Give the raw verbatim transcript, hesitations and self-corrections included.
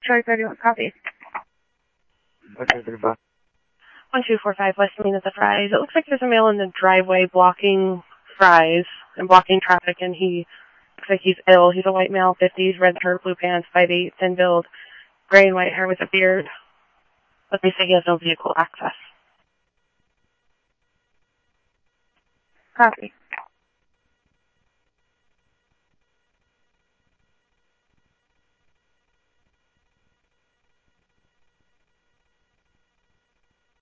Charlie thirty-one, copy. Okay, three five. one two four five West Main at the Fry's. It looks like there's a male in the driveway blocking Fry's and blocking traffic, and he looks like he's ill. He's a white male, fifties, red shirt, blue pants, five eight, thin build, gray and white hair with a beard. But they say he has no vehicle access. Copy.